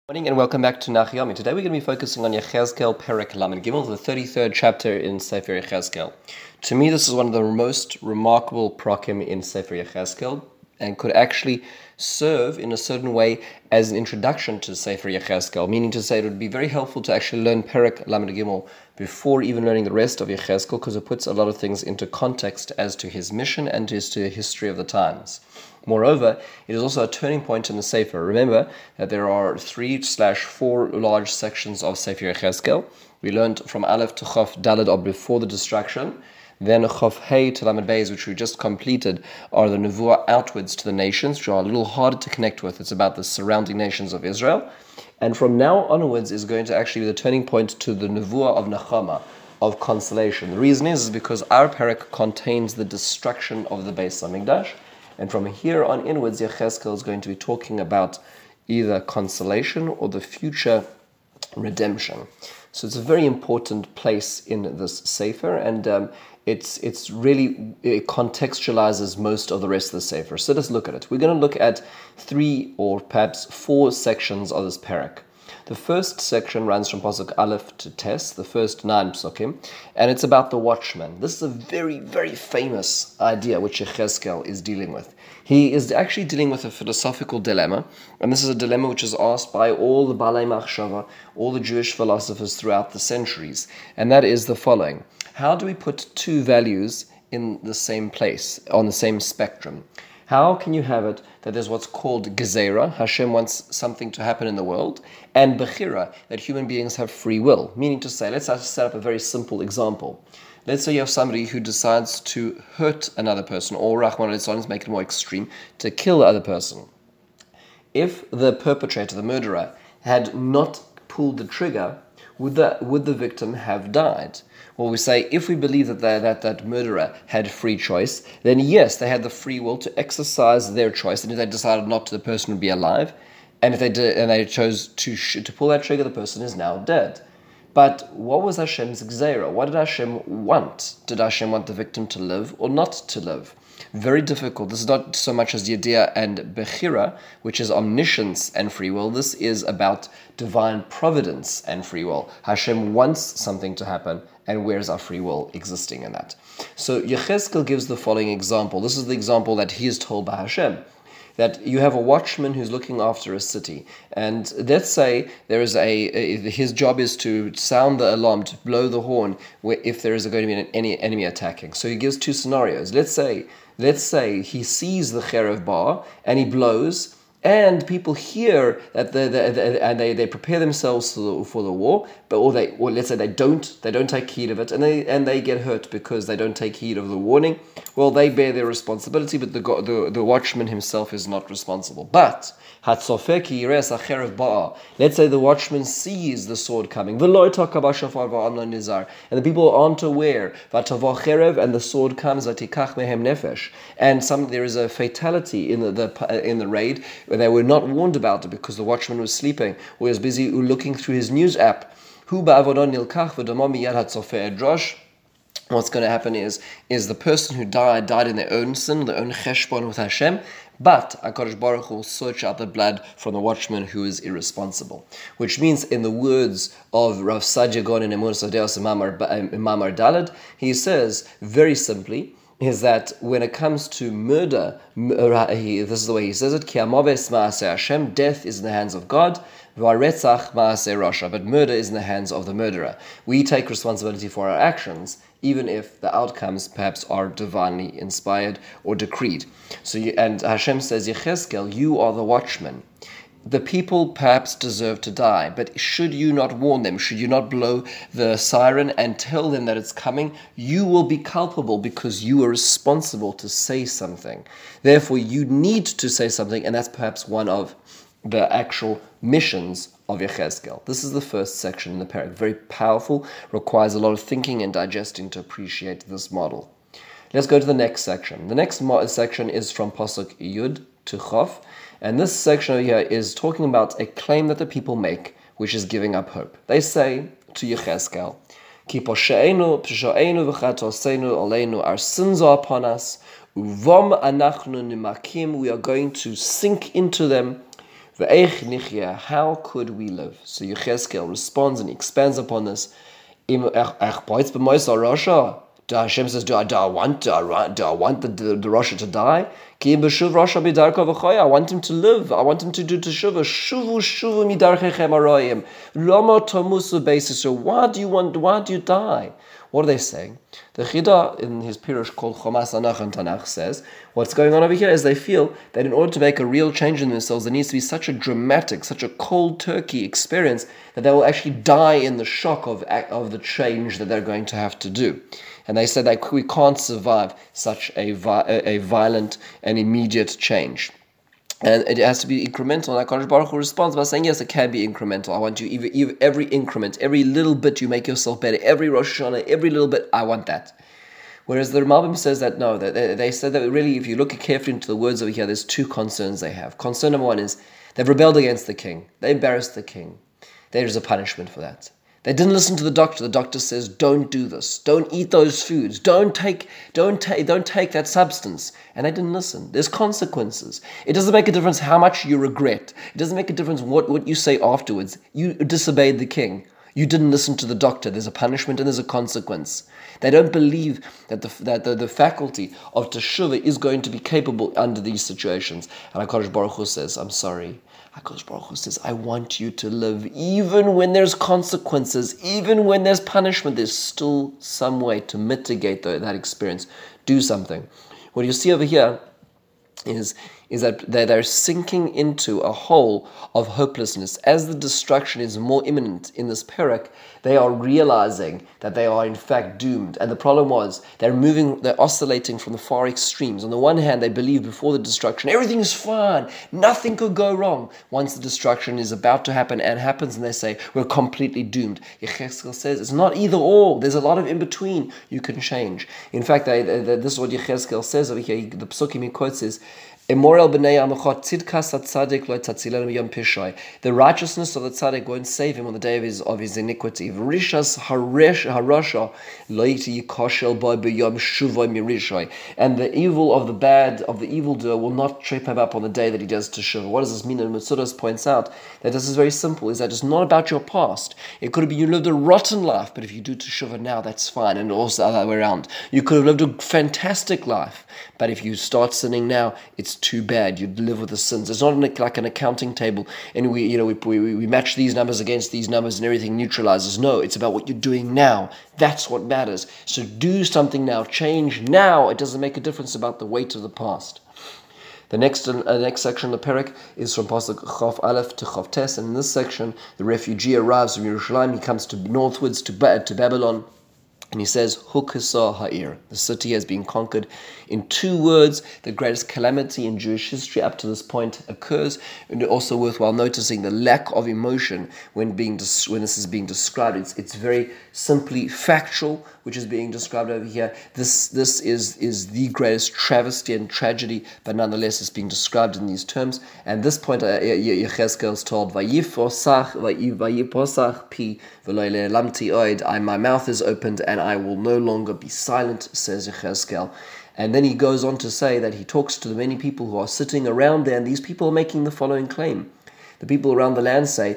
Morning and welcome back to Nachiami. Today we're going to be focusing on Yechezkel Perek Lamed Gimel, the 33rd chapter in Sefer Yechezkel. To me, this is one of the most remarkable prakim in Sefer Yechezkel and could actually serve in a certain way as an introduction to Sefer Yechezkel, meaning to say it would be very helpful to actually learn Perek Lamed Gimel before even learning the rest of Yechezkel, because it puts a lot of things into context as to his mission and as to the history of the times. Moreover, it is also a turning point in the Sefer. Remember that there are 3/4 large sections of Sefer Yechezkel. We learned from Aleph to Chof Daled of before the destruction. Then Chof Hey to Lamed Beis, which we just completed, are the Nevuah outwards to the nations, which are a little harder to connect with. It's about the surrounding nations of Israel. And from now onwards is going to actually be the turning point to the Nevuah of Nechama, of consolation. The reason is because our parak contains the destruction of the Beis Hamikdash. And from here on inwards, Yechezkel is going to be talking about either consolation or the future redemption. So it's a very important place in this Sefer, and it's really, it contextualizes most of the rest of the Sefer. So let's look at it. We're going to look at 3 or perhaps 4 sections of this parak. The first section runs from Pasuk Aleph to Tes, the first 9 psukim, and it's about the watchman. This is a very, very famous idea which Yechezkel is dealing with. He is actually dealing with a philosophical dilemma, and this is a dilemma which is asked by all the Balei Machshava, all the Jewish philosophers throughout the centuries, and that is the following. How do we put 2 values in the same place, on the same spectrum? How can you have it that there's what's called Gezerah, Hashem wants something to happen in the world, and Bechira, that human beings have free will? Meaning to say, let's set up a very simple example. Let's say you have somebody who decides to hurt another person, or Rahman al make it more extreme, to kill the other person. If the perpetrator, the murderer, had not pulled the trigger, would the victim have died? Well, we say if we believe that murderer had free choice, then yes, they had the free will to exercise their choice, and if they decided not to, the person would be alive, and if they did, and they chose to pull that trigger, the person is now dead. But what was Hashem's Gzeira? What did Hashem want? Did Hashem want the victim to live or not to live? Very difficult. This is not so much as Yediyah and Bechira, which is omniscience and free will. This is about divine providence and free will. Hashem wants something to happen, and where's our free will existing in that? So Yechezkel gives the following example. This is the example that he is told by Hashem, that you have a watchman who's looking after a city, and let's say there is his job is to sound the alarm, to blow the horn if there is going to be any enemy attacking. So he gives 2 scenarios. Let's say he sees the Cherev Bar and he blows, and people hear that they prepare themselves for the war, or let's say they don't take heed of it, and they get hurt because they don't take heed of the warning. Well, they bear their responsibility, but the watchman himself is not responsible. But let's say the watchman sees the sword coming, and the people aren't aware, and the sword comes, and there is a fatality in the raid where they were not warned about it because the watchman was sleeping or was busy looking through his news app. What's going to happen is the person who died in their own sin, their own cheshbon with Hashem, but HaKadosh Baruch Hu will search out the blood from the watchman who is irresponsible. Which means, in the words of Rav Sadia Gaon in Emunah Sadeos Mamar Daled, he says, very simply, is that when it comes to murder, this is the way he says it, Ki hamaves ma'aseh Hashem, death is in the hands of God, v'aretzach ma'aseh rasha, but murder is in the hands of the murderer. We take responsibility for our actions, even if the outcomes perhaps are divinely inspired or decreed. And Hashem says, Yechezkel, you are the watchman. The people perhaps deserve to die, but should you not warn them, should you not blow the siren and tell them that it's coming, you will be culpable because you are responsible to say something. Therefore, you need to say something, and that's perhaps one of the actual missions of Yechezkel. This is the first section in the parak. Very powerful, requires a lot of thinking and digesting to appreciate this model. Let's go to the next section. The next section is from Pasuk Yud to Chof, and this section over here is talking about a claim that the people make, which is giving up hope. They say to Yechezkel, Ki poshe'enu v'chatoseinu aleinu, our sins are upon us, uvom anachnu nimakim, we are going to sink into them, Ve'eich nichya, how could we live? So Yechezkel responds and he expands upon this. Hashem says, do I want the Rasha to die? I want him to live. I want him to do teshuvah. Shuvu midarchechem arayim. Lama tamusu basis. So why do you die? What are they saying? The Chida in his Pirush called Chomas Anach and Tanakh says, what's going on over here is they feel that in order to make a real change in themselves, there needs to be such a dramatic, such a cold turkey experience that they will actually die in the shock of the change that they're going to have to do. And they said that we can't survive such a violent and immediate change. And it has to be incremental. And HaKadosh Baruch Hu responds by saying, yes, it can be incremental. I want you, every increment, every little bit you make yourself better, every Rosh Hashanah, every little bit, I want that. Whereas the Rambam says that no, they said that really, if you look carefully into the words over here, there's two concerns they have. Concern number one is they've rebelled against the king. They embarrassed the king. There's a punishment for that. They didn't listen to the doctor. The doctor says, don't do this. Don't eat those foods. Don't take that substance. And they didn't listen. There's consequences. It doesn't make a difference how much you regret. It doesn't make a difference what you say afterwards. You disobeyed the king. You didn't listen to the doctor. There's a punishment and there's a consequence. They don't believe that the faculty of teshuvah is going to be capable under these situations. And HaKadosh Baruch Hu says, I'm sorry. HaKadosh Baruch Hu says, I want you to live. Even when there's consequences, even when there's punishment, there's still some way to mitigate that experience. Do something. What you see over here is that they're sinking into a hole of hopelessness. As the destruction is more imminent in this parak, they are realizing that they are in fact doomed. And the problem was, they're oscillating from the far extremes. On the one hand, they believe before the destruction, everything is fine, nothing could go wrong. Once the destruction is about to happen and happens, and they say, we're completely doomed. Yechezkel says, it's not either or. There's a lot of in between you can change. In fact, this is what Yechezkel says over here. The Psukim he quotes is, the righteousness of the tzaddik won't save him on the day of his iniquity. And the evil of the evildoer will not trip him up on the day that he does teshuvah. What does this mean? And Metzudos points out that this is very simple, is that it's not about your past. It could have been you lived a rotten life, but if you do teshuvah now, that's fine, and also the other way around. You could have lived a fantastic life, but if you start sinning now, it's too bad. You live with the sins. It's not like an accounting table, and we match these numbers against these numbers, and everything neutralizes. No, it's about what you're doing now. That's what matters. So do something now. Change now. It doesn't make a difference about the weight of the past. The next section of the parak is from Pasuk Chav Aleph to Chav Tes, and in this section, the refugee arrives from Yerushalayim. He comes northwards to Babylon. And he says, Hukasa Ha'ir. The city has been conquered. In 2 words, the greatest calamity in Jewish history up to this point occurs. And also worthwhile noticing the lack of emotion when this is being described. It's very simply factual, which is being described over here. This is the greatest travesty and tragedy, but nonetheless it's being described in these terms. And this point, Yechezkel is told, Vayiposach pi v'lo lamti oid. My mouth is opened and I will no longer be silent, says Yechezkel. And then he goes on to say that he talks to the many people who are sitting around there, and these people are making the following claim. The people around the land say,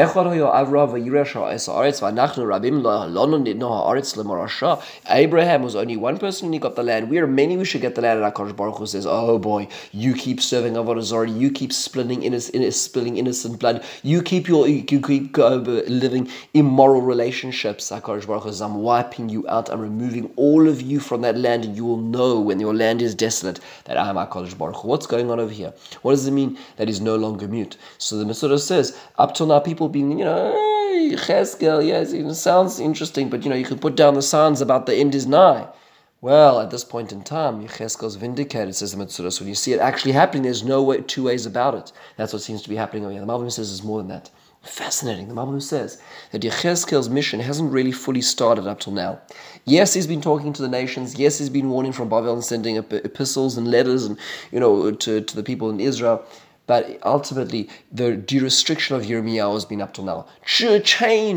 Abraham was only one person and he got the land. We are many, we should get the land. And HaKadosh Baruch Hu says, oh boy, you keep serving Avodah Zarah, you keep spilling innocent blood, you keep living immoral relationships. HaKadosh Baruch Hu says, I'm wiping you out, I'm removing all of you from that land, and you will know when your land is desolate that I am HaKadosh Baruch Hu. What's going on over here? What does it mean that he's no longer mute? So the Metzudos says, up till now, people being, Yechezkel, yes, it sounds interesting, but you can put down the signs about the end is nigh. Well, at this point in time, Yechezkel's vindicated, says the Metzudos. When you see it actually happening, there's no two ways about it. That's what seems to be happening over here. The Malbim says there's more than that. Fascinating. The Malbim says that Yechezkel's mission hasn't really fully started up till now. Yes, he's been talking to the nations. Yes, he's been warning from Babel and sending epistles and letters and to the people in Israel. But ultimately, the restriction of Yirmiyahu has been up till now. Change.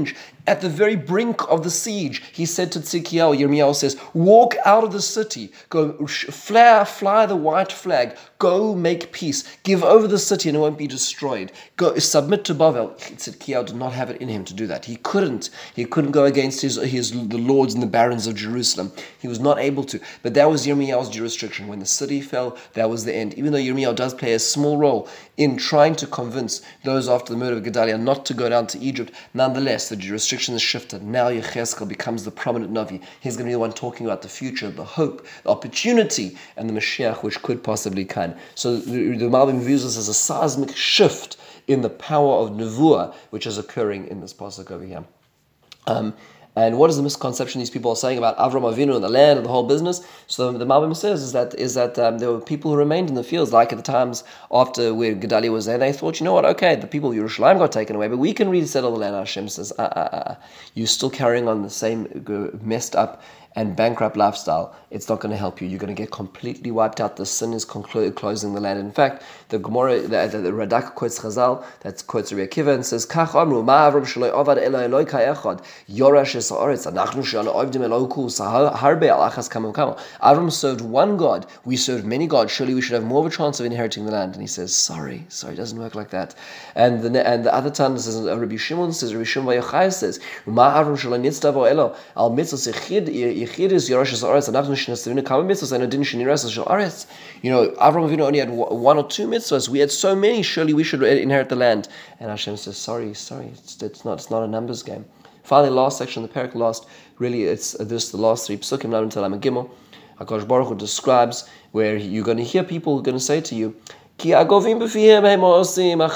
at the very brink of the siege, he said to Tzidkiyahu, Yirmiyahu says, walk out of the city, go fly the white flag, go make peace, give over the city and it won't be destroyed. Go submit to Bavel. Tzidkiyahu did not have it in him to do that. He couldn't go against the lords and the barons of Jerusalem. He was not able to. But that was Yirmiyahu's jurisdiction. When the city fell, that was the end. Even though Yirmiyahu does play a small role in trying to convince those after the murder of Gedaliah not to go down to Egypt, nonetheless, the jurisdiction is shifted. Now Yechezkel becomes the prominent Navi. He's going to be the one talking about the future, the hope, the opportunity, and the Mashiach which could possibly come. So the Malbim views this as a seismic shift in the power of Nevuah, which is occurring in this pasuk over here. And what is the misconception these people are saying about Avram Avinu and the land and the whole business? So the Malbim says is that there were people who remained in the fields, like at the times after where Gedaliah was there. They thought, you know what, okay, the people of Yerushalayim got taken away, but we can resettle the land. Hashem says, you're still carrying on the same messed up and bankrupt lifestyle. It's not going to help you. You're going to get completely wiped out. The sin is closing the land. In fact, the Gemara, the Radak quotes Chazal, that quotes Rabbi Akiva and says, Kach amru, ma Avram shaloi avad ela Eloi ka'echad, yorash es haaretz, anachnu she'anu ovdim Eloku, harbe al achas kamam kamam. Avram served one God. We served many gods. Surely we should have more of a chance of inheriting the land. And he says, sorry, it doesn't work like that. And the other time, says Rabbi Shimon Yochai says, ma Avram shaloi nitztavo elo, al mitzvos Yechidis Yerushalayim Aretz, Anachnu Shnasirinu Kama Mitzvos, and Adin Sheniras Shel Aretz. Avram Avinu only had one or two mitzvahs. We had so many. Surely we should inherit the land. And Hashem says, sorry. It's not a numbers game. Finally, last section of the parak, it's the last three psukim, Lamed Tel Lamed Gimel. HaKadosh Baruch Hu describes where you're going to hear people who are going to say to you, they're going to laugh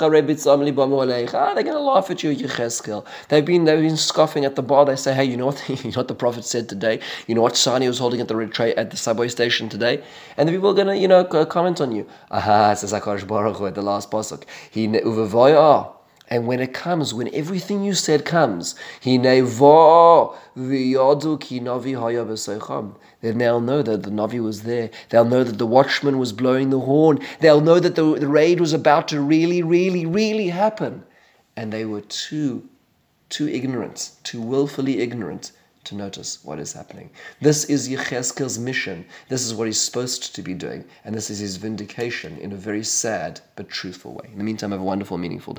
at you, Yechezkel. They've been scoffing at the bar. They say, hey, you know what the prophet said today? You know what Sani was holding at the subway station today? And the people are going to, comment on you. It says HaKadosh Baruch Hu at the last pasuk. And when it comes, when everything you said comes, then they'll know that the Navi was there. They'll know that the watchman was blowing the horn. They'll know that the raid was about to really, really, really happen. And they were too ignorant, too willfully ignorant to notice what is happening. This is Yechezkel's mission. This is what he's supposed to be doing. And this is his vindication in a very sad but truthful way. In the meantime, have a wonderful, meaningful day.